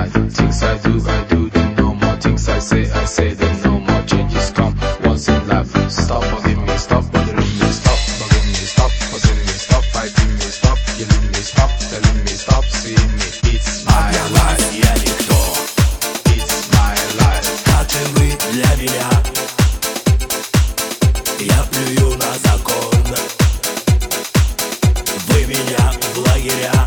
night. Things I do them no more. Things I say them no more. Changes come once in life. Stop bugging me, stop bothering me, stop bugging me, stop bugging me, stop fighting me, stop killing me, stop telling me, stop seeing me. It's my life. Я никто, It's my life. как и вы для меня. Я плюю на закон. Вы меня в лагеря,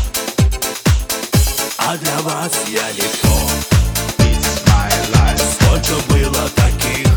а для вас я никто. It's my life. Сколько было таких,